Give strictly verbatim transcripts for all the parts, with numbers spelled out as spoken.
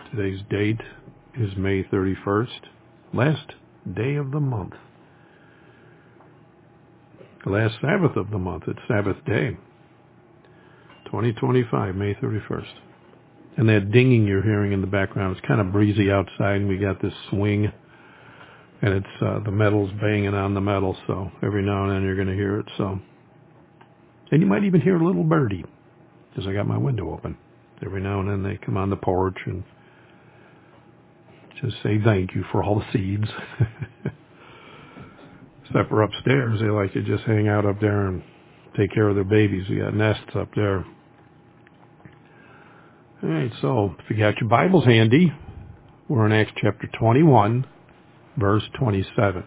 Today's date is May thirty-first, last day of the month. The last Sabbath of the month. It's Sabbath day. twenty twenty-five, May thirty-first. And that dinging you're hearing in the background, it's kind of breezy outside, and we got this swing, and it's uh, the metal's banging on the metal, so every now and then you're going to hear it. So, and you might even hear a little birdie, because I got my window open. Every now and then they come on the porch and just say thank you for all the seeds. Except for upstairs, they like to just hang out up there and take care of their babies. We got nests up there. All right, so if you got your Bibles handy, we're in Acts chapter twenty-one, verse twenty-seven.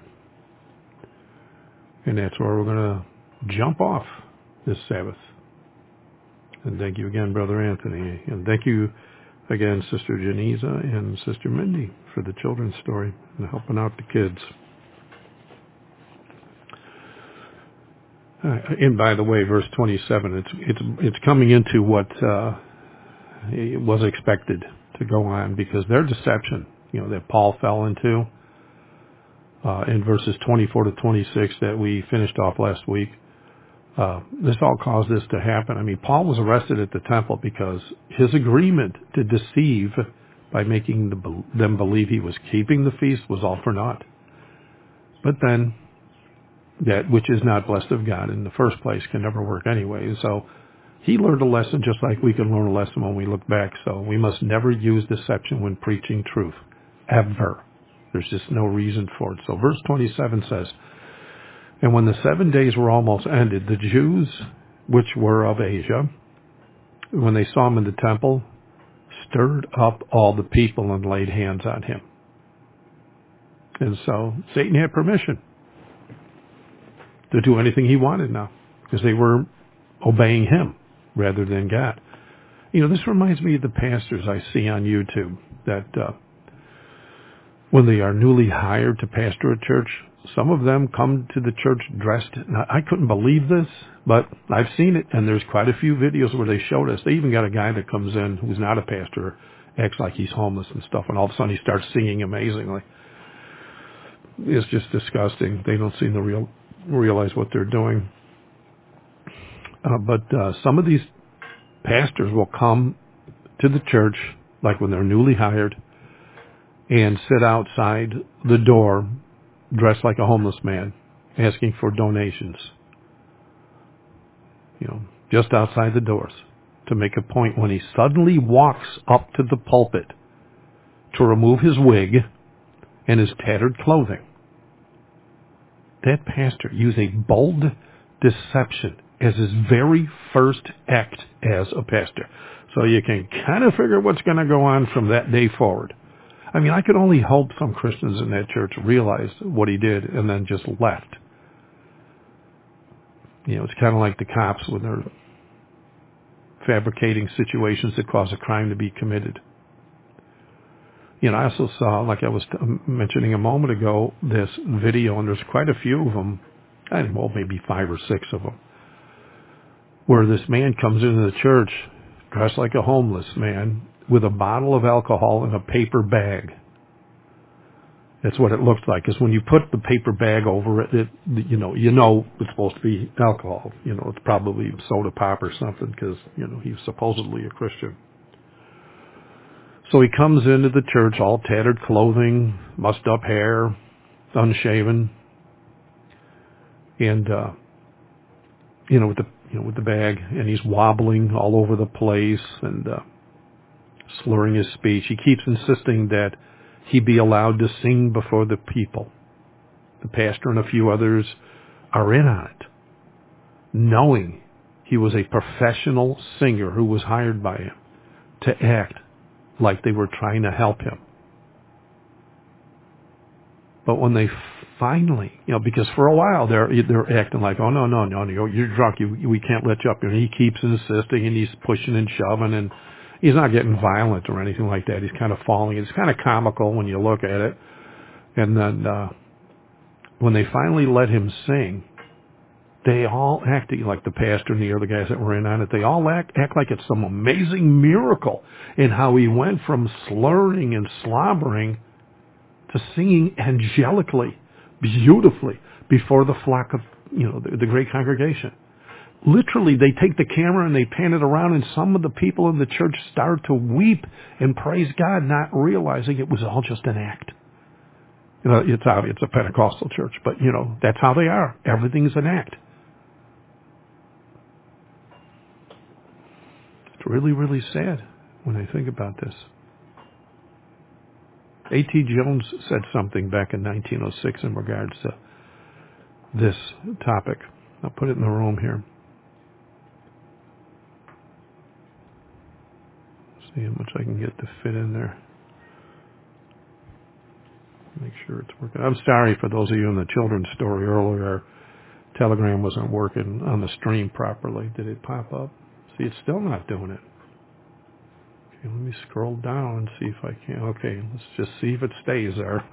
And that's where we're going to jump off this Sabbath. And thank you again, Brother Anthony. And thank you again, Sister Janisa and Sister Mindy, for the children's story and helping out the kids. Uh, and by the way, verse twenty-seven, it's it's it's coming into what uh, it was expected to go on, because their deception, you know, that Paul fell into uh, in verses twenty-four to twenty-six that we finished off last week. Uh, this all caused this to happen. I mean, Paul was arrested at the temple because his agreement to deceive by making the, them believe he was keeping the feast was all for naught. But then, that which is not blessed of God in the first place can never work anyway. So he learned a lesson just like we can learn a lesson when we look back. So we must never use deception when preaching truth. Ever. There's just no reason for it. So verse twenty-seven says, "And when the seven days were almost ended, the Jews which were of Asia, when they saw him in the temple, stirred up all the people and laid hands on him." And so Satan had permission to do anything he wanted now, because they were obeying him rather than God. You know, this reminds me of the pastors I see on YouTube that uh, when they are newly hired to pastor a church, some of them come to the church dressed. Now, I couldn't believe this, but I've seen it, and there's quite a few videos where they showed us. They even got a guy that comes in who's not a pastor, acts like he's homeless and stuff, and all of a sudden he starts singing amazingly. It's just disgusting. They don't seem to real, realize what they're doing. Uh, but uh, some of these pastors will come to the church, like when they're newly hired, and sit outside the door dressed like a homeless man, asking for donations. You know, just outside the doors, to make a point when he suddenly walks up to the pulpit to remove his wig and his tattered clothing. That pastor used a bold deception as his very first act as a pastor. So you can kind of figure what's going to go on from that day forward. I mean, I could only hope some Christians in that church realized what he did and then just left. You know, it's kind of like the cops when they're fabricating situations that cause a crime to be committed. You know, I also saw, like I was mentioning a moment ago, this video, and there's quite a few of them, I don't know, maybe five or six of them, where this man comes into the church dressed like a homeless man with a bottle of alcohol in a paper bag. That's what it looks like, because when you put the paper bag over it, it, you know, you know it's supposed to be alcohol. You know, it's probably soda pop or something, because, you know, he's supposedly a Christian. So he comes into the church all tattered clothing, mussed up hair, unshaven, and, uh, you know, with the, you know, with the bag, and he's wobbling all over the place and, uh, slurring his speech. He keeps insisting that he be allowed to sing before the people. The pastor and a few others are in on it, knowing he was a professional singer who was hired by him to act like they were trying to help him. But when they finally, you know, because for a while they're they're acting like, oh no no no no, you're drunk, you, we can't let you up. And he keeps insisting, and he's pushing and shoving, and he's not getting violent or anything like that. He's kind of falling. It's kind of comical when you look at it. And then uh, when they finally let him sing, They all act like the pastor and the other guys that were in on it. They all act, act like it's some amazing miracle in how he went from slurring and slobbering to singing angelically, beautifully before the flock of, you know, the, the great congregation. Literally, they take the camera and they pan it around, and some of the people in the church start to weep and praise God, not realizing it was all just an act. You know, it's obvious, it's a Pentecostal church, but, you know, that's how they are. Everything's an act. It's really, really sad when I think about this. A T Jones said something back in nineteen oh six in regards to this topic. I'll put it in the room here. See how much I can get to fit in there. Make sure it's working. I'm sorry for those of you in the children's story earlier. Our Telegram wasn't working on the stream properly. Did it pop up? See, it's still not doing it. Okay, let me scroll down and see if I can. Okay, let's just see if it stays there.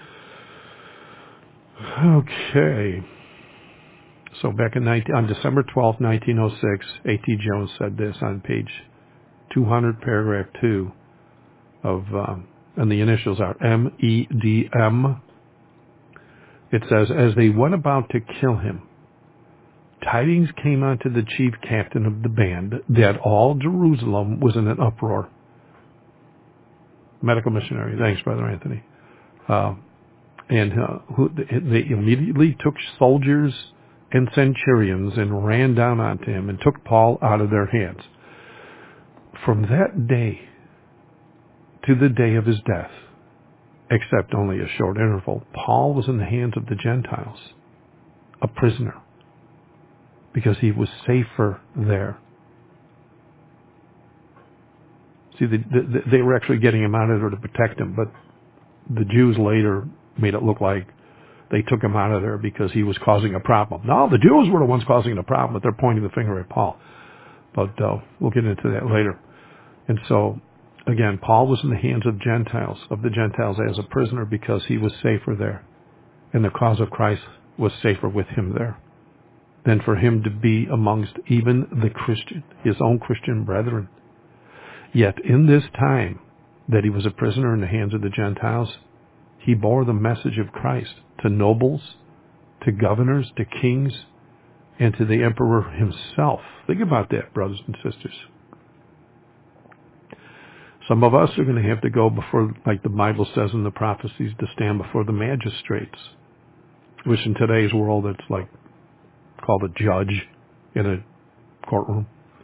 Okay. So back in nineteen, on December twelfth, nineteen oh six, A T Jones said this on page two hundred, paragraph two of, um, and the initials are M E D M. It says, as they went about to kill him, tidings came unto the chief captain of the band that all Jerusalem was in an uproar. Medical missionary. Thanks, Brother Anthony. Uh, and uh, who, they immediately took soldiers and centurions and ran down onto him and took Paul out of their hands. From that day to the day of his death, except only a short interval, Paul was in the hands of the Gentiles, a prisoner, because he was safer there. See, the, the, they were actually getting him out of there to protect him, but the Jews later made it look like they took him out of there because he was causing a problem. No, the Jews were the ones causing the problem, but they're pointing the finger at Paul. But uh, we'll get into that later. And so, again, Paul was in the hands of Gentiles, of the Gentiles as a prisoner because he was safer there. And the cause of Christ was safer with him there than for him to be amongst even the Christian, his own Christian brethren. Yet in this time that he was a prisoner in the hands of the Gentiles, he bore the message of Christ to nobles, to governors, to kings, and to the emperor himself. Think about that, brothers and sisters. Some of us are going to have to go before, like the Bible says in the prophecies, to stand before the magistrates, which in today's world it's like called a judge in a courtroom.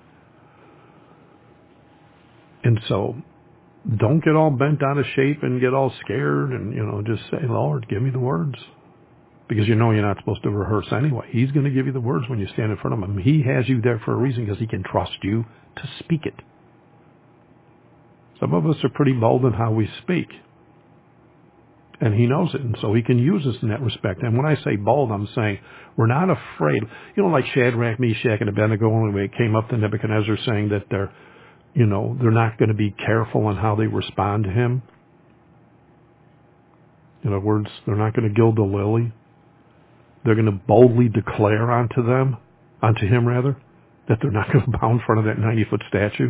And so don't get all bent out of shape and get all scared and, you know, just say, Lord, give me the words. Because you know you're not supposed to rehearse anyway. He's going to give you the words when you stand in front of him. He has you there for a reason because he can trust you to speak it. Some of us are pretty bold in how we speak. And he knows it, and so he can use us in that respect. And when I say bold, I'm saying we're not afraid. You know, like Shadrach, Meshach, and Abednego, when they came up to Nebuchadnezzar saying that they're, you know, they're not going to be careful on how they respond to him. In other words, they're not going to gild the lily. They're going to boldly declare unto them, unto him rather, that they're not going to bow in front of that ninety-foot statue.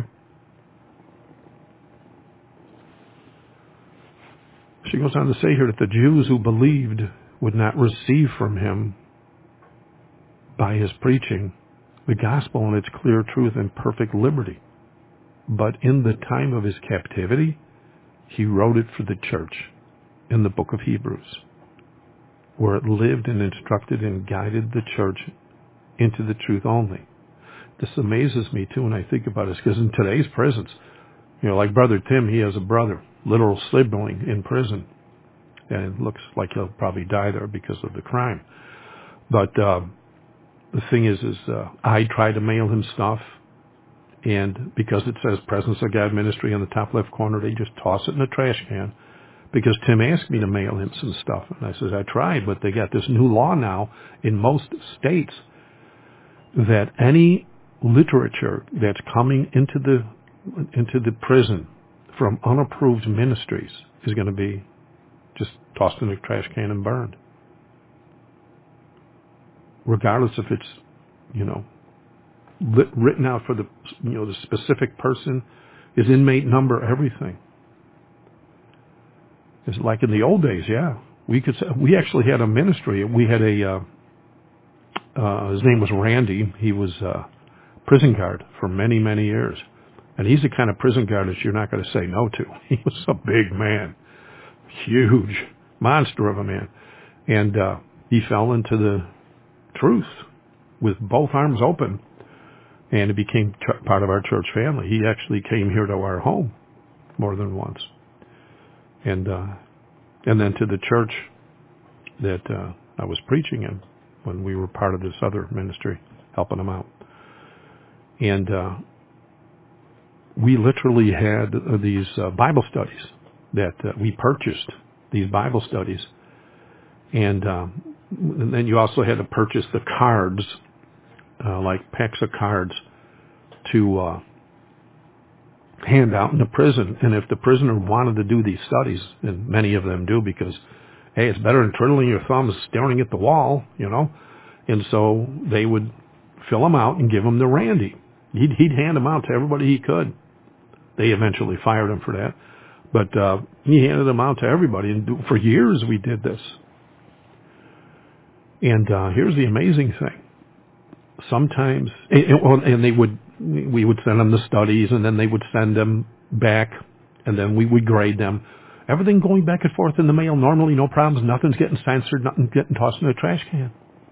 She goes on to say here that the Jews who believed would not receive from him by his preaching the gospel in its clear truth and perfect liberty. But in the time of his captivity, he wrote it for the church in the book of Hebrews, where it lived and instructed and guided the church into the truth only. This amazes me too when I think about it, because in today's prisons, you know, like Brother Tim, he has a brother, literal sibling in prison, and it looks like he'll probably die there because of the crime. But uh, the thing is, is uh, I try to mail him stuff, and because it says Presence of God Ministry on the top left corner, they just toss it in the trash can. Because Tim asked me to mail him some stuff, and I said I tried, but they got this new law now in most states that any literature that's coming into the into the prison from unapproved ministries is going to be just tossed in the trash can and burned, regardless if it's you know, lit, written out for the, you know, the specific person, his inmate number, everything. It's like in the old days, yeah. We could, we actually had a ministry. We had a, uh, uh, his name was Randy. He was a prison guard for many, many years. And he's the kind of prison guard that you're not going to say no to. He was a big man, huge monster of a man. And uh, he fell into the truth with both arms open, and it became ch- part of our church family. He actually came here to our home more than once. And uh, and then to the church that uh, I was preaching in when we were part of this other ministry, helping him out. And uh, we literally had uh, these uh, Bible studies that uh, we purchased, these Bible studies. And, um, and then you also had to purchase the cards, uh, like packs of cards, to uh, hand out in the prison. And if the prisoner wanted to do these studies, and many of them do because, hey, it's better than twiddling your thumbs staring at the wall, you know. And so they would fill them out and give them to Randy. He'd, he'd hand them out to everybody he could. They eventually fired him for that. But uh, he handed them out to everybody. And for years we did this. And uh, here's the amazing thing. Sometimes, and, and they would, we would send them the studies, and then they would send them back, and then we would grade them. Everything going back and forth in the mail, normally no problems. Nothing's getting censored, nothing's getting tossed in a trash can.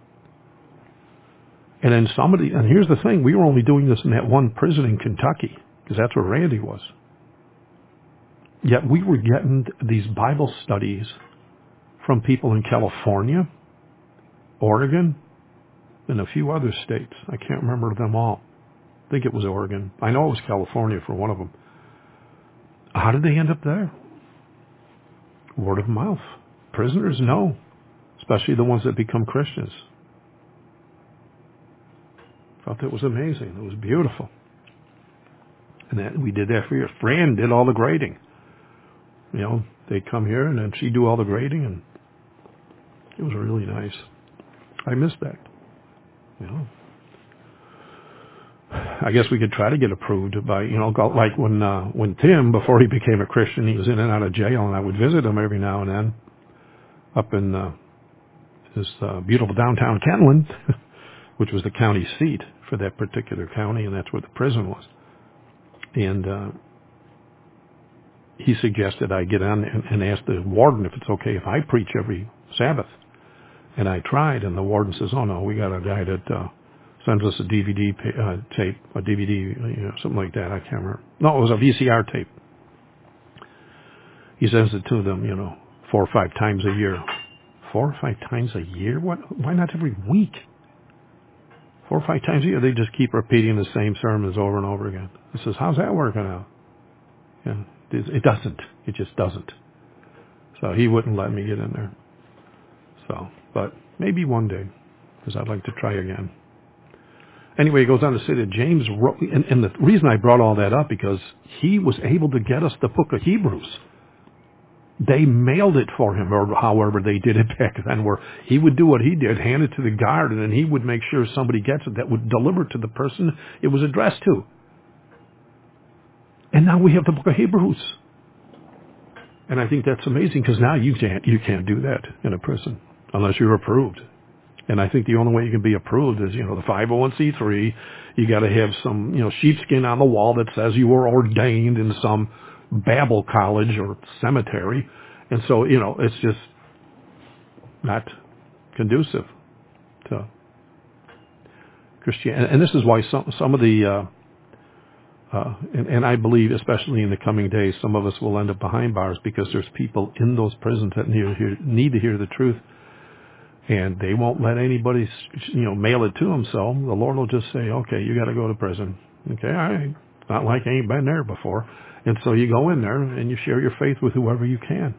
And then somebody, and here's the thing, we were only doing this in that one prison in Kentucky, because that's where Randy was. Yet we were getting these Bible studies from people in California, Oregon, and a few other states. I can't remember them all. I think it was Oregon. I know it was California for one of them. How did they end up there? Word of mouth. Prisoners know, especially the ones that become Christians. Felt it was amazing. It was beautiful. And that we did that for years. Fran did all the grading. You know, they'd come here and then she'd do all the grading, and it was really nice. I missed that. You know, I guess we could try to get approved by, you know, like when uh, when Tim, before he became a Christian, he was in and out of jail, and I would visit him every now and then up in uh, this uh, beautiful downtown Kentland, which was the county seat for that particular county, and that's where the prison was. And uh, he suggested I get on and, and ask the warden if it's okay if I preach every Sabbath. And I tried, and the warden says, oh, no, we got a guy that uh, sends us a D V D uh, tape, a D V D, you know, something like that. I can't remember. No, it was a V C R tape. He sends it to them, you know, four or five times a year. Four or five times a year? What? Why not every week? Four or five times a year. They just keep repeating the same sermons over and over again. He says, how's that working out? Yeah, it doesn't. It just doesn't. So he wouldn't let me get in there. So, but maybe one day, because I'd like to try again. Anyway, he goes on to say that James wrote, and, and the reason I brought all that up, because he was able to get us the book of Hebrews. They mailed it for him, or however they did it back then, where he would do what he did, hand it to the guard, and then he would make sure somebody gets it that would deliver it to the person it was addressed to. And now we have the book of Hebrews. And I think that's amazing, because now you can't, you can't do that in a prison unless you're approved. And I think the only way you can be approved is, you know, the five oh one c three. You got to have some, you know, sheepskin on the wall that says you were ordained in some Bible college or cemetery. And so, you know, it's just not conducive to Christianity. And this is why some, some of the, uh, uh, and, and I believe, especially in the coming days, some of us will end up behind bars, because there's people in those prisons that need to hear, need to hear the truth. And they won't let anybody, you know, mail it to them. So the Lord will just say, okay, you got to go to prison. Okay, all right. It's not like I ain't been there before. And so you go in there and you share your faith with whoever you can.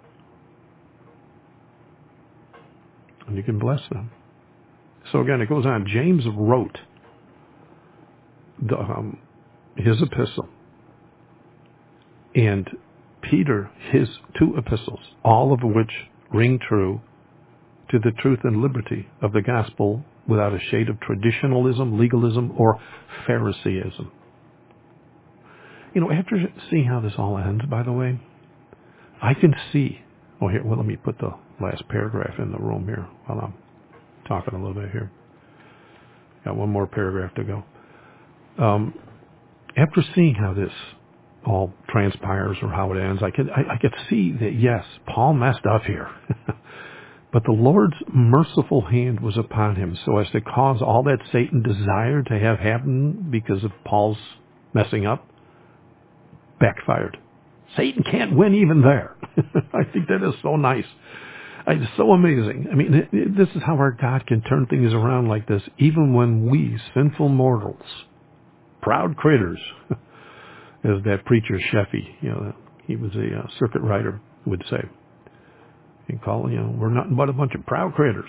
And you can bless them. So again, it goes on. James wrote the, um, his epistle. And Peter, his two epistles, all of which ring true to the truth and liberty of the gospel without a shade of traditionalism, legalism, or Phariseeism. You know, after seeing how this all ends, by the way, I can see, oh here, well let me put the last paragraph in the room here while I'm talking a little bit here. Got one more paragraph to go. Um, after seeing how this all transpires or how it ends, I could I, I could see that yes, Paul messed up here. But the Lord's merciful hand was upon him so as to cause all that Satan desired to have happen because of Paul's messing up backfired. Satan can't win even there. I think that is so nice. It's so amazing. I mean, it, it, this is how our God can turn things around like this, even when we, sinful mortals, proud critters, as that preacher Sheffy, you know, he was a uh, circuit rider, would say. He'd call, you know, we're nothing but a bunch of proud critters.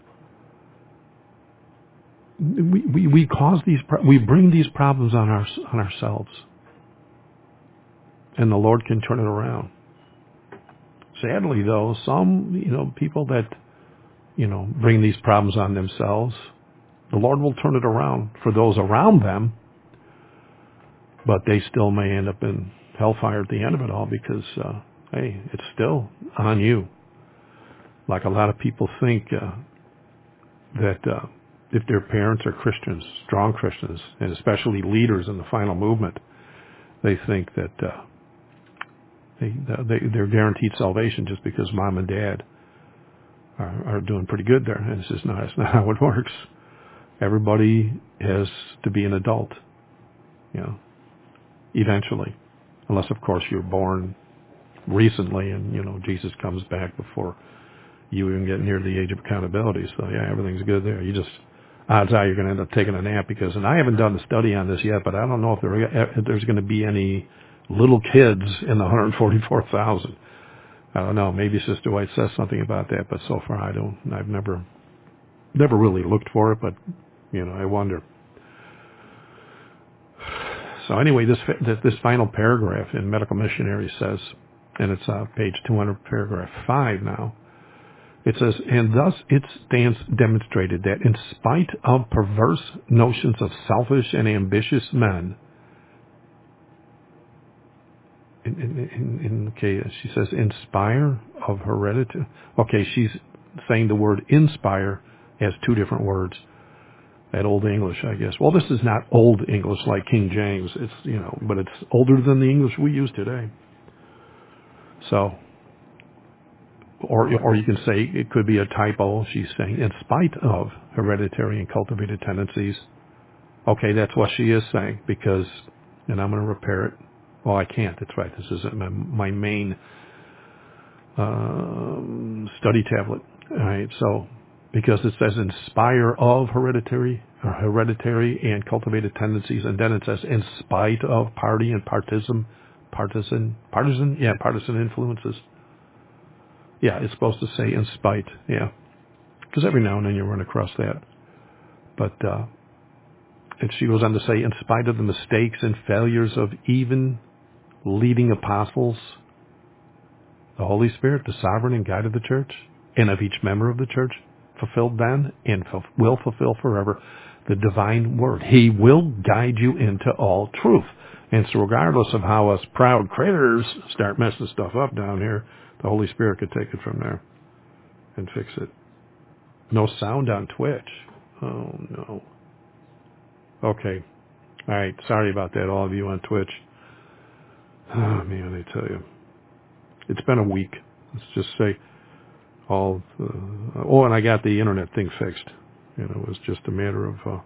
We we, we cause these, we bring these problems on our on ourselves, and the Lord can turn it around. Sadly, though, some, you know, people that, you know, bring these problems on themselves, the Lord will turn it around for those around them, but they still may end up in hellfire at the end of it all because, uh, hey, it's still on you. Like a lot of people think uh, that uh, if their parents are Christians, strong Christians, and especially leaders in the final movement, they think that uh, They, they, they're guaranteed salvation just because mom and dad are, are doing pretty good there. And it's just not, it's not how it works. Everybody has to be an adult, you know, eventually. Unless, of course, you're born recently and, you know, Jesus comes back before you even get near the age of accountability. So, yeah, everything's good there. You just, odds are you're going to end up taking a nap because, and I haven't done the study on this yet, but I don't know if, there, if there's going to be any little kids in the one hundred forty-four thousand. I don't know. Maybe Sister White says something about that, but so far I don't. I've never, never really looked for it, but you know, I wonder. So anyway, this this final paragraph in Medical Missionary says, and it's uh, page two hundred, paragraph five now. It says, and thus it stands demonstrated that in spite of perverse notions of selfish and ambitious men. In, in, in, in, okay, she says inspire of heredity. Okay, she's saying the word inspire has two different words. That Old English, I guess. Well, this is not Old English like King James. It's, you know, but it's older than the English we use today. So, or or you can say it could be a typo. She's saying in spite of hereditary and cultivated tendencies. Okay, that's what she is saying because, and I'm going to repair it. Well, I can't. That's right. This isn't my, my main um, study tablet. All right. So, because it says inspire of hereditary, or hereditary and cultivated tendencies, and then it says in spite of party and partisan, partisan, partisan, yeah, partisan influences. Yeah, it's supposed to say in spite. Yeah, because every now and then you run across that. But uh, and she goes on to say, in spite of the mistakes and failures of even leading apostles, the Holy Spirit, the sovereign and guide of the church, and of each member of the church, fulfilled then and will fulfill forever the divine word. He will guide you into all truth. And so regardless of how us proud critters start messing stuff up down here, the Holy Spirit could take it from there and fix it. No sound on Twitch. Oh, no. Okay. All right. Sorry about that, all of you on Twitch. Oh, man, I tell you. It's been a week. Let's just say all. Uh, oh, and I got the internet thing fixed. You know, it was just a matter of. Uh,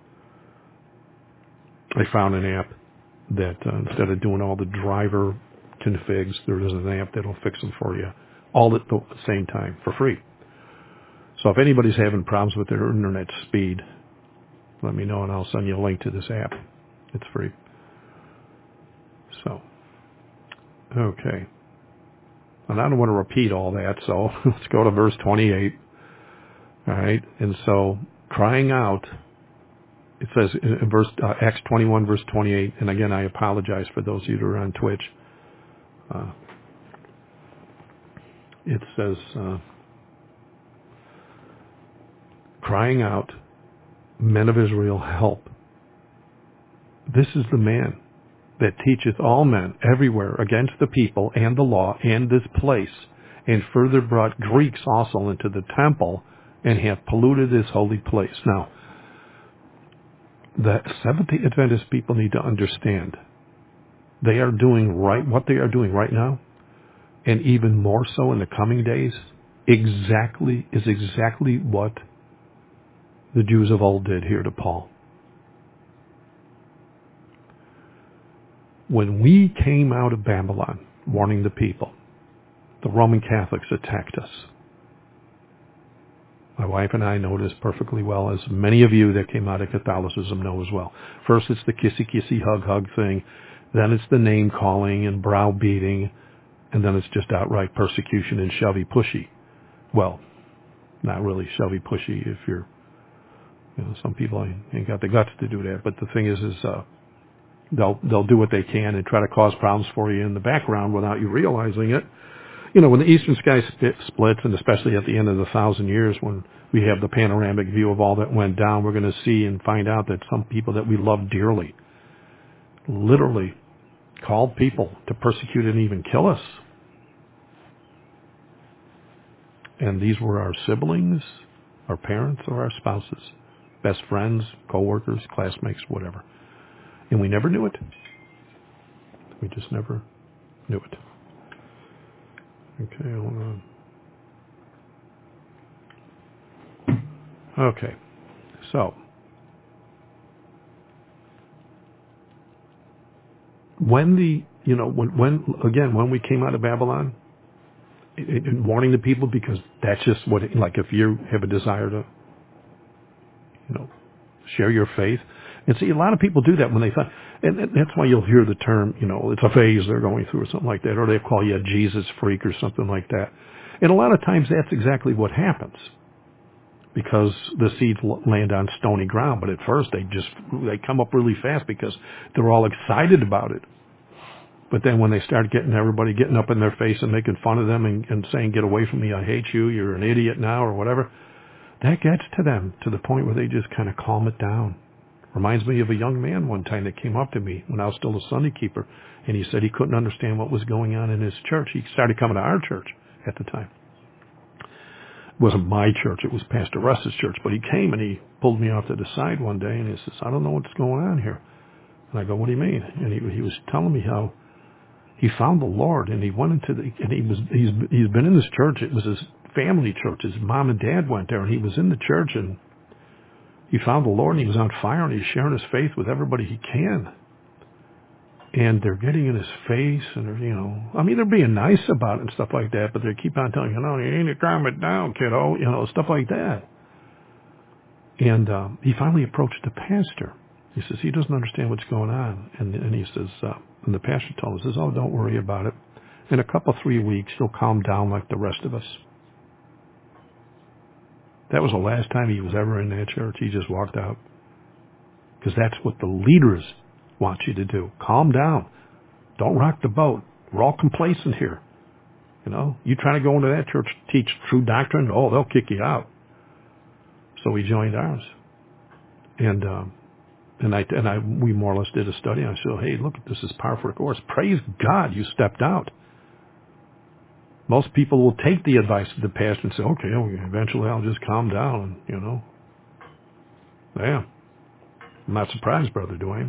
I found an app that uh, instead of doing all the driver configs, there is an app that'll fix them for you, all at the same time for free. So if anybody's having problems with their internet speed, let me know and I'll send you a link to this app. It's free. So, okay. And I don't want to repeat all that, so let's go to verse twenty-eight. All right. And so, crying out, it says in verse uh, Acts twenty-one, verse twenty-eight, and again, I apologize for those of you who are on Twitch. Uh, it says, uh, crying out, Men of Israel, help. This is the man that teacheth all men everywhere against the people and the law and this place, and further brought Greeks also into the temple, and hath polluted this holy place. Now, the Seventh-day Adventist people need to understand they are doing right, what they are doing right now, and even more so in the coming days, exactly is exactly what the Jews of old did here to Paul. When we came out of Babylon, warning the people, the Roman Catholics attacked us. My wife and I know this perfectly well, as many of you that came out of Catholicism know as well. First, it's the kissy-kissy, hug-hug thing. Then it's the name-calling and browbeating. And then it's just outright persecution and shovey-pushy. Well, not really shovey-pushy if you're, you know, some people ain't got the guts to do that. But the thing is, is uh, they'll they'll do what they can and try to cause problems for you in the background without you realizing it. You know, when the eastern sky splits, and especially at the end of the thousand years when we have the panoramic view of all that went down, we're going to see and find out that some people that we love dearly literally called people to persecute and even kill us. And these were our siblings, our parents, or our spouses, best friends, co-workers, classmates, whatever. And we never knew it. We just never knew it. Okay, hold on. Okay, so when the, you know, when, when again, when we came out of Babylon, it, it, warning the people, because that's just what, it, like if you have a desire to, you know, share your faith. And see, a lot of people do that when they find, and that's why you'll hear the term, you know, it's a phase they're going through or something like that, or they call you a Jesus freak or something like that. And a lot of times that's exactly what happens, because the seeds land on stony ground. But at first they just, they come up really fast because they're all excited about it. But then when they start getting everybody getting up in their face and making fun of them and, and saying, get away from me, I hate you, you're an idiot now, or whatever, that gets to them to the point where they just kind of calm it down. Reminds me of a young man one time that came up to me when I was still a Sunday keeper, and he said he couldn't understand what was going on in his church. He started coming to our church at the time. It wasn't my church, it was Pastor Russ's church, but he came and he pulled me off to the side one day and he says, I don't know what's going on here. And I go, what do you mean? And he, he was telling me how he found the Lord, and he went into the, and he was, he's, he's been in this church. It was his family church. His mom and dad went there, and he was in the church, and he found the Lord, and he was on fire, and he's sharing his faith with everybody he can. And they're getting in his face, and they're, you know, I mean, they're being nice about it and stuff like that, but they keep on telling you, no, you need to calm it down, kiddo, you know, stuff like that. And um, he finally approached the pastor. He says, he doesn't understand what's going on. And, and he says, uh, and the pastor told us, says, oh, don't worry about it. In a couple, three weeks, he'll calm down like the rest of us. That was the last time he was ever in that church. He just walked out. Because that's what the leaders want you to do. Calm down. Don't rock the boat. We're all complacent here. You know, you try to go into that church, teach true doctrine, oh, they'll kick you out. So we joined ours. And, um, and I, and I, we more or less did a study. I said, hey, look, this is par for the course. Praise God you stepped out. Most people will take the advice of the pastor and say, okay, well, eventually I'll just calm down, and, you know. Yeah. I'm not surprised, Brother Dwayne.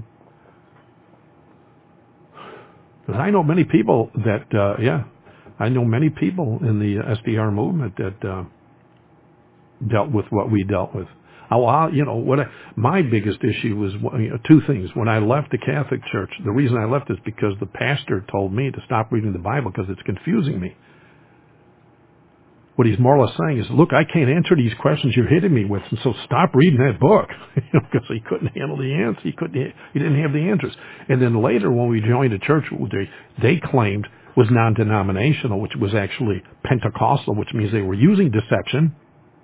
Because I know many people that, uh, yeah, I know many people in the S D R movement that uh, dealt with what we dealt with. Oh, I, you know, what I, my biggest issue was, you know, two things. When I left the Catholic Church, the reason I left is because the pastor told me to stop reading the Bible because it's confusing me. What he's more or less saying is, look, I can't answer these questions you're hitting me with, and so stop reading that book. Because he couldn't handle the answers. He couldn't. He didn't have the answers. And then later, when we joined a church, they they claimed was non-denominational, which was actually Pentecostal, which means they were using deception.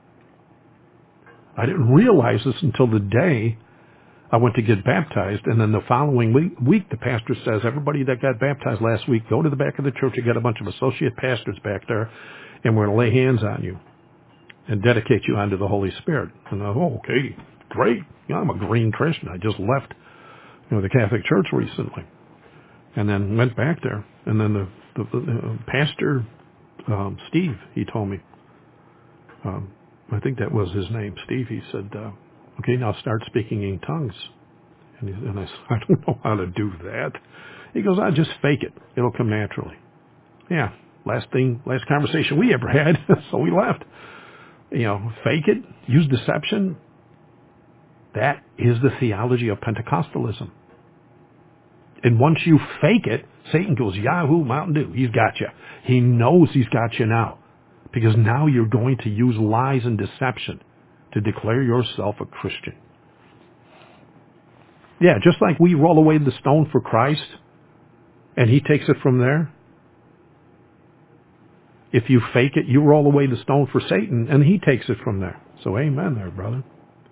I didn't realize this until the day I went to get baptized, and then the following week, week the pastor says, everybody that got baptized last week, go to the back of the church. You got a bunch of associate pastors back there, and we're going to lay hands on you and dedicate you unto the Holy Spirit. And I go, oh, okay. great. You know, I'm a green Christian. I just left, you know, the Catholic Church recently, and then went back there. And then the, the, the uh, pastor, um, Steve, he told me, um, I think that was his name, Steve. He said, uh, okay, now start speaking in tongues. And, he, and I said, I don't know how to do that. He goes, I just fake it. It'll come naturally. Yeah, last thing, last conversation we ever had, so we left. You know, fake it, use deception. That is the theology of Pentecostalism. And once you fake it, Satan goes, Yahoo, Mountain Dew, he's got you. He knows he's got you now. Because now you're going to use lies and deception to declare yourself a Christian. Yeah, just like we roll away the stone for Christ, and he takes it from there. If you fake it, you roll away the stone for Satan, and he takes it from there. So amen there, brother.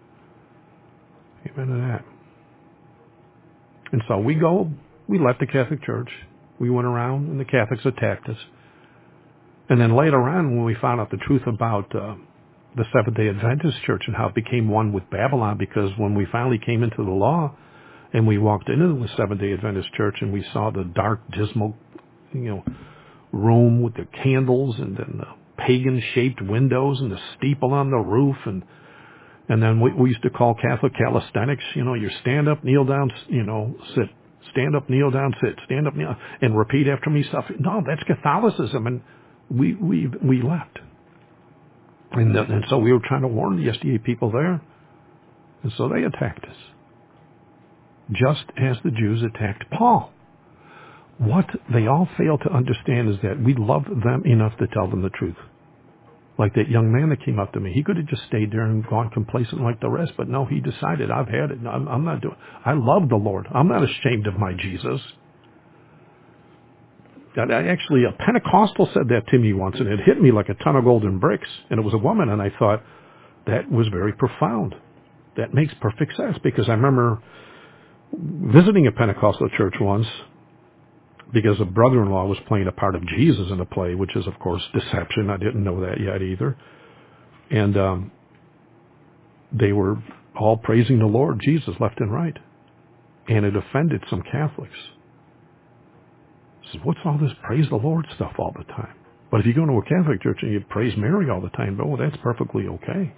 Amen to that. And so we go, we left the Catholic Church. We went around, and the Catholics attacked us. And then later on, when we found out the truth about uh, the Seventh-day Adventist Church and how it became one with Babylon, because when we finally came into the law and we walked into the Seventh-day Adventist Church and we saw the dark, dismal, you know, room with the candles and then the pagan-shaped windows and the steeple on the roof, and and then we, we used to call Catholic calisthenics, you know, you stand up, kneel down, you know, sit, stand up, kneel down, sit, stand up, kneel, and repeat after me stuff. No, that's Catholicism, and we we we left. And, the, and so we were trying to warn the S D A people there, and so they attacked us, just as the Jews attacked Paul. What they all fail to understand is that we love them enough to tell them the truth. Like that young man that came up to me. He could have just stayed there and gone complacent like the rest, but no, he decided, I've had it. I'm, I'm not doing I love the Lord. I'm not ashamed of my Jesus. I actually, a Pentecostal said that to me once, and it hit me like a ton of golden bricks. And it was a woman, and I thought, that was very profound. That makes perfect sense, because I remember visiting a Pentecostal church once, because a brother-in-law was playing a part of Jesus in a play, which is, of course, deception. I didn't know that yet either. And um, they were all praising the Lord Jesus left and right. And it offended some Catholics. I said, what's all this praise the Lord stuff all the time? But if you go to a Catholic church and you praise Mary all the time, oh, that's perfectly okay.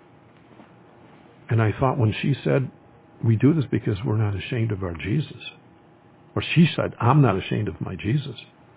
And I thought when she said, we do this because we're not ashamed of our Jesus. Or she said, I'm not ashamed of my Jesus.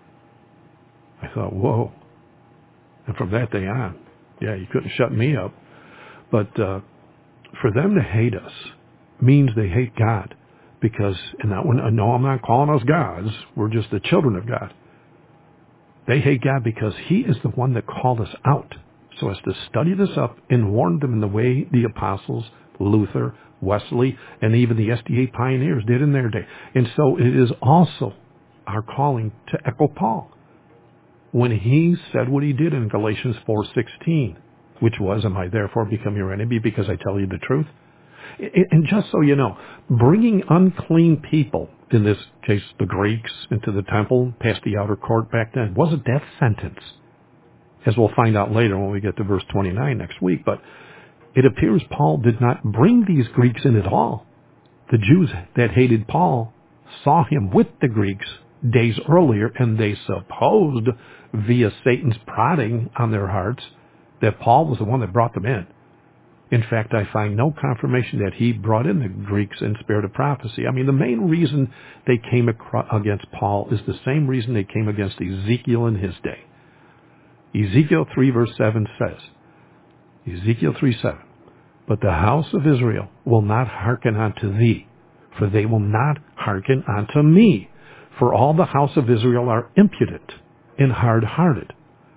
I thought, whoa. And from that day on, yeah, you couldn't shut me up. But uh, for them to hate us means they hate God. Because, and that one, no, I'm not calling us gods. We're just the children of God. They hate God because he is the one that called us out, so as to study this up and warn them in the way the apostles, Luther, Wesley, and even the S D A pioneers did in their day. And so it is also our calling to echo Paul when he said what he did in Galatians four sixteen, which was, am I therefore become your enemy because I tell you the truth? And just so you know, bringing unclean people, in this case the Greeks, into the temple past the outer court back then was a death sentence, as we'll find out later when we get to verse twenty-nine next week. But it appears Paul did not bring these Greeks in at all. The Jews that hated Paul saw him with the Greeks days earlier, and they supposed, via Satan's prodding on their hearts, that Paul was the one that brought them in. In fact, I find no confirmation that he brought in the Greeks in spirit of prophecy. I mean, the main reason they came against Paul is the same reason they came against Ezekiel in his day. Ezekiel three verse seven says, Ezekiel three seven, but the house of Israel will not hearken unto thee, for they will not hearken unto me. For all the house of Israel are impudent and hard-hearted.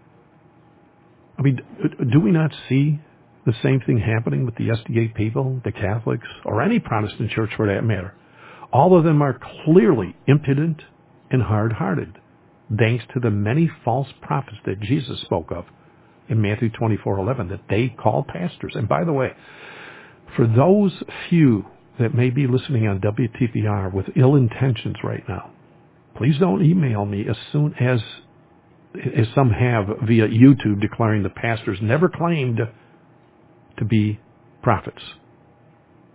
I mean, do we not see the same thing happening with the S D A people, the Catholics, or any Protestant church for that matter? All of them are clearly impudent and hard-hearted, thanks to the many false prophets that Jesus spoke of in Matthew twenty-four eleven that they called pastors. And by the way, for those few that may be listening on W T P R with ill intentions right now, please don't email me as soon as, as some have via YouTube declaring the pastors never claimed to be prophets.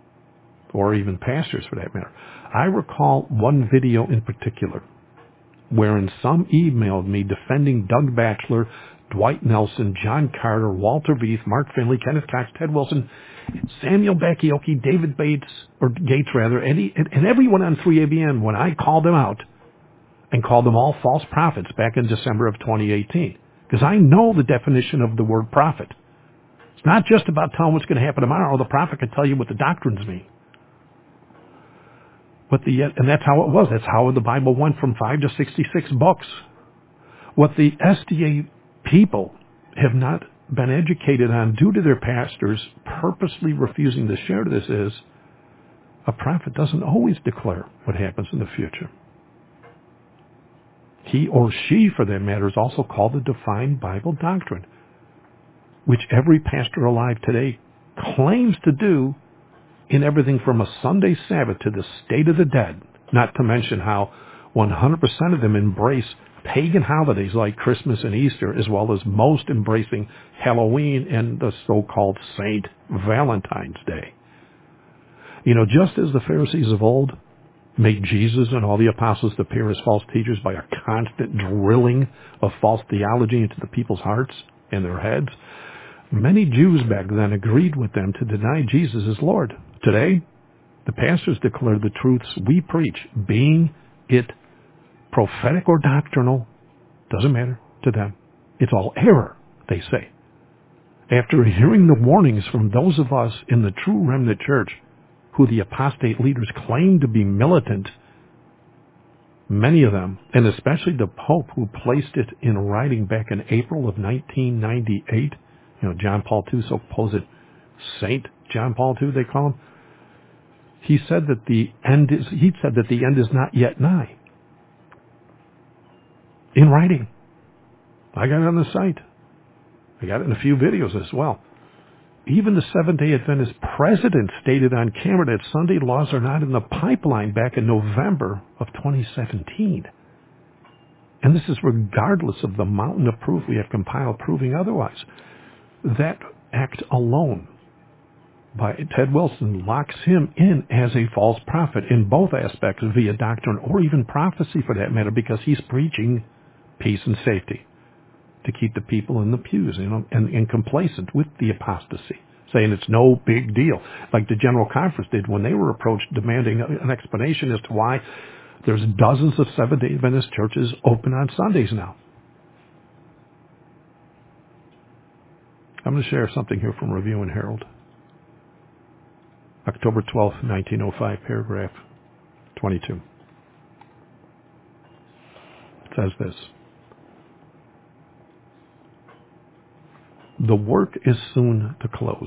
or even pastors for that matter. I recall one video in particular wherein some emailed me defending Doug Batchelor, Dwight Nelson, John Carter, Walter Veith, Mark Finley, Kenneth Cox, Ted Wilson, Samuel Bakioki, David Bates, or Gates rather, and, he, and, and everyone on three A B M when I called them out and called them all false prophets back in December of twenty eighteen. Because I know the definition of the word prophet. It's not just about telling what's going to happen tomorrow. The prophet can tell you what the doctrines mean. What the, and that's how it was. That's how the Bible went from five to sixty-six books. What the S D A people have not been educated on due to their pastors purposely refusing to share this is a prophet doesn't always declare what happens in the future. He or she, for that matter, is also called the defined Bible doctrine, which every pastor alive today claims to do in everything from a Sunday Sabbath to the state of the dead, not to mention how one hundred percent of them embrace pagan holidays like Christmas and Easter, as well as most embracing Halloween and the so-called Saint Valentine's Day. You know, just as the Pharisees of old made Jesus and all the apostles appear as false teachers by a constant drilling of false theology into the people's hearts and their heads, many Jews back then agreed with them to deny Jesus as Lord. Today, the pastors declare the truths we preach, being it prophetic or doctrinal, doesn't matter to them. It's all error, they say. After hearing the warnings from those of us in the true remnant church, who the apostate leaders claim to be militant, many of them, and especially the Pope who placed it in writing back in April of nineteen ninety-eight, you know, John Paul the Second, supposed Saint John Paul the Second, they call him, he said that the end is, he said that the end is not yet nigh. In writing. I got it on the site. I got it in a few videos as well. Even the Seventh-day Adventist president stated on camera that Sunday laws are not in the pipeline back in November of twenty seventeen. And this is regardless of the mountain of proof we have compiled proving otherwise. That act alone by Ted Wilson locks him in as a false prophet in both aspects via doctrine or even prophecy for that matter, because he's preaching peace and safety to keep the people in the pews, you know, and, and complacent with the apostasy, saying it's no big deal, like the General Conference did when they were approached demanding an explanation as to why there's dozens of Seventh-day Adventist churches open on Sundays now. I'm going to share something here from Review and Herald. October twelfth, nineteen oh five, paragraph twenty-two. It says this. The work is soon to close.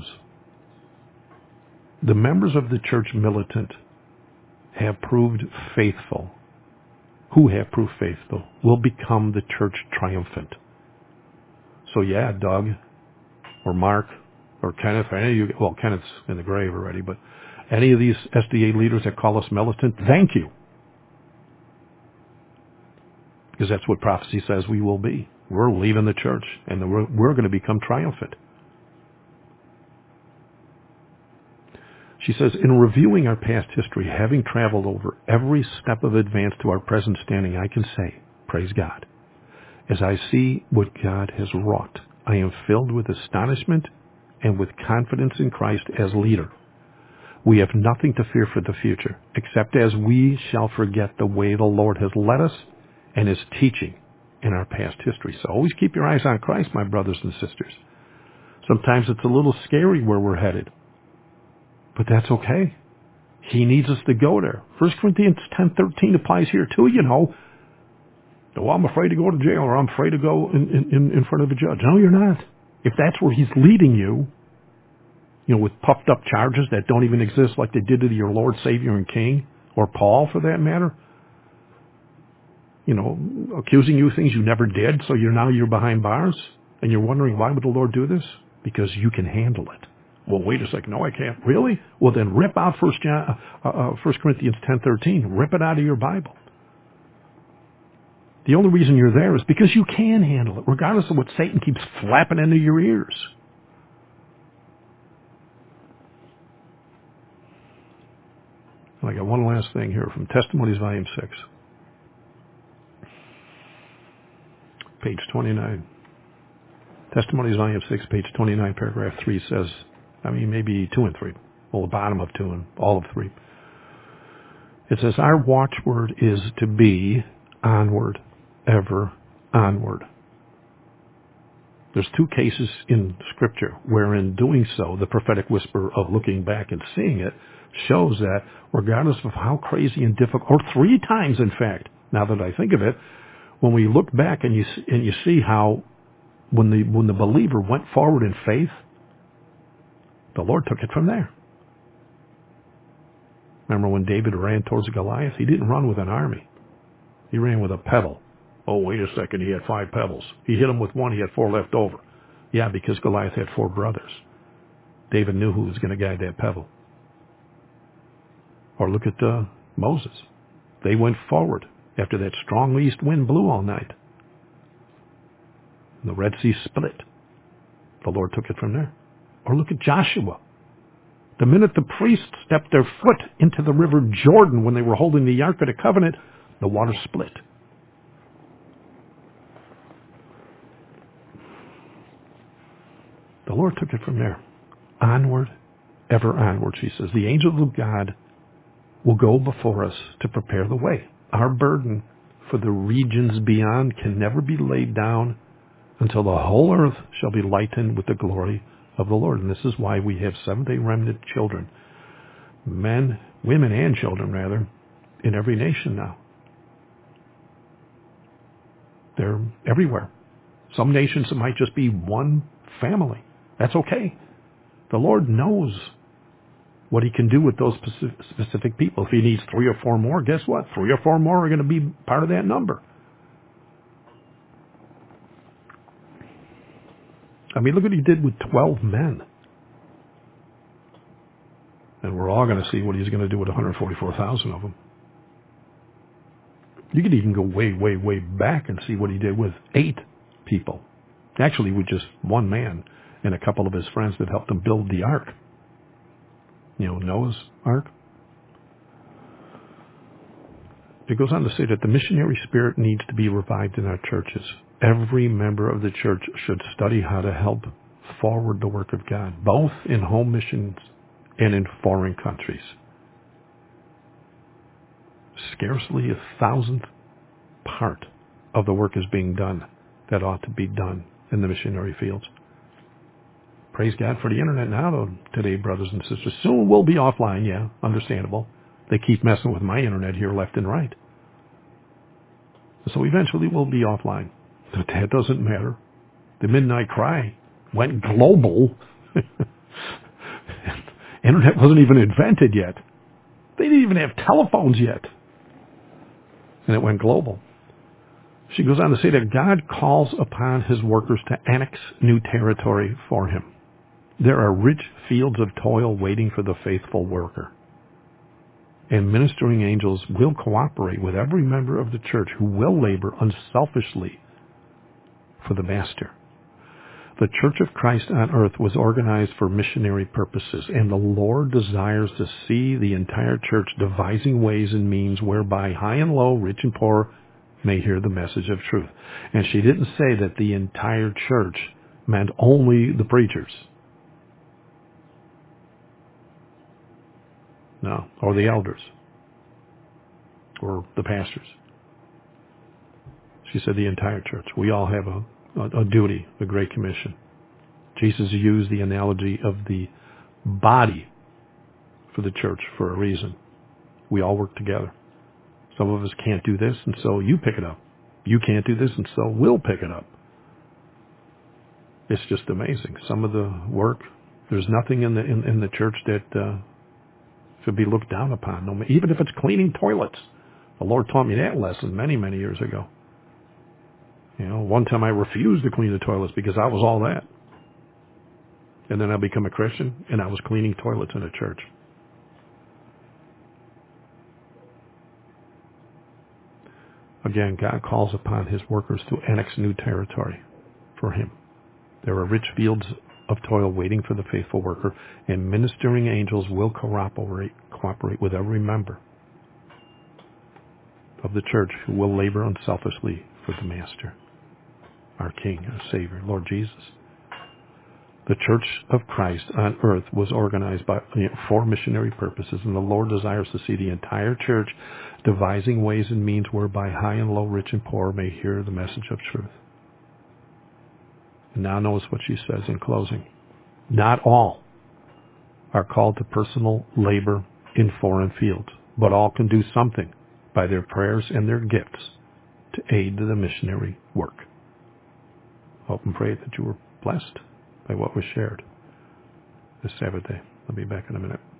The members of the church militant have proved faithful, who have proved faithful, will become the church triumphant. So yeah, Doug, or Mark, or Kenneth, or any of you, well, Kenneth's in the grave already, but any of these S D A leaders that call us militant, thank you. Because that's what prophecy says we will be. We're leaving the church, and we're, we're going to become triumphant. She says, in reviewing our past history, having traveled over every step of advance to our present standing, I can say, praise God. As I see what God has wrought, I am filled with astonishment and with confidence in Christ as leader. We have nothing to fear for the future, except as we shall forget the way the Lord has led us and his teaching in our past history. So always keep your eyes on Christ, my brothers and sisters. Sometimes it's a little scary where we're headed, but that's okay. He needs us to go there. First Corinthians ten thirteen applies here too, you know. Oh, I'm afraid to go to jail, or I'm afraid to go in, in, in front of a judge. No, you're not. If that's where he's leading you, you know, with puffed up charges that don't even exist like they did to your Lord, Savior, and King, or Paul for that matter, you know, accusing you of things you never did, so you're now you're behind bars, and you're wondering, why would the Lord do this? Because you can handle it. Well, wait a second. No, I can't. Really? Well, then rip out First John, uh, uh, First Corinthians ten thirteen. Rip it out of your Bible. The only reason you're there is because you can handle it, regardless of what Satan keeps flapping into your ears. I got one last thing here from Testimonies, Volume six, page twenty-nine. Testimonies, Volume six, page twenty-nine, paragraph three says, I mean, maybe two and three. Well, the bottom of two and all of three. It says, our watchword is to be onward, ever onward. There's two cases in Scripture where in doing so, the prophetic whisper of looking back and seeing it shows that regardless of how crazy and difficult, or three times in fact, now that I think of it, when we look back and you and you see how when the when the believer went forward in faith, the Lord took it from there. Remember when David ran towards Goliath? He didn't run with an army. He ran with a pebble. Oh, wait a second, he had five pebbles. He hit him with one, he had four left over. Yeah, because Goliath had four brothers. David knew who was going to guide that pebble. Or look at uh, Moses. They went forward after that strong east wind blew all night. The Red Sea split. The Lord took it from there. Or look at Joshua. The minute the priests stepped their foot into the river Jordan when they were holding the Ark of the Covenant, the water split. The Lord took it from there. Onward, ever onward, she says. The angels of God will go before us to prepare the way. Our burden for the regions beyond can never be laid down until the whole earth shall be lightened with the glory of the Lord. And this is why we have Seventh-day Remnant children, men, women, and children, rather, in every nation now. They're everywhere. Some nations it might just be one family. That's okay. The Lord knows what he can do with those specific, specific people. If he needs three or four more, guess what? Three or four more are going to be part of that number. I mean, look what he did with twelve men. And we're all going to see what he's going to do with one hundred forty-four thousand of them. You could even go way, way, way back and see what he did with eight people. Actually, with just one man and a couple of his friends that helped him build the ark. You know, Noah's ark. It goes on to say that the missionary spirit needs to be revived in our churches. Every member of the church should study how to help forward the work of God, both in home missions and in foreign countries. Scarcely a thousandth part of the work is being done that ought to be done in the missionary fields. Praise God for the internet now, though, today, brothers and sisters. Soon we'll be offline, yeah, understandable. They keep messing with my internet here left and right. So eventually we'll be offline. But that doesn't matter. The Midnight Cry went global. Internet wasn't even invented yet. They didn't even have telephones yet. And it went global. She goes on to say that God calls upon his workers to annex new territory for him. There are rich fields of toil waiting for the faithful worker. And ministering angels will cooperate with every member of the church who will labor unselfishly for the Master. The Church of Christ on earth was organized for missionary purposes, and the Lord desires to see the entire church devising ways and means whereby high and low, rich and poor, may hear the message of truth. And she didn't say that the entire church meant only the preachers. No, or the elders, or the pastors. She said the entire church. We all have a A, a duty, a great commission. Jesus used the analogy of the body for the church for a reason. We all work together. Some of us can't do this, and so you pick it up. You can't do this, and so we'll pick it up. It's just amazing. Some of the work, there's nothing in the in, in the church that uh, should be looked down upon. No, even if it's cleaning toilets. The Lord taught me that lesson many, many years ago. You know, one time I refused to clean the toilets because I was all that. And then I became a Christian, and I was cleaning toilets in a church. Again, God calls upon his workers to annex new territory for him. There are rich fields of toil waiting for the faithful worker, and ministering angels will cooperate, cooperate with every member of the church who will labor unselfishly for the Master, our King, our Savior, Lord Jesus. The Church of Christ on earth was organized by, you know, for missionary purposes, and the Lord desires to see the entire church devising ways and means whereby high and low, rich and poor may hear the message of truth. And now notice what she says in closing. Not all are called to personal labor in foreign fields, but all can do something by their prayers and their gifts to aid the missionary work. Hope and pray that you were blessed by what was shared this Sabbath day. I'll be back in a minute.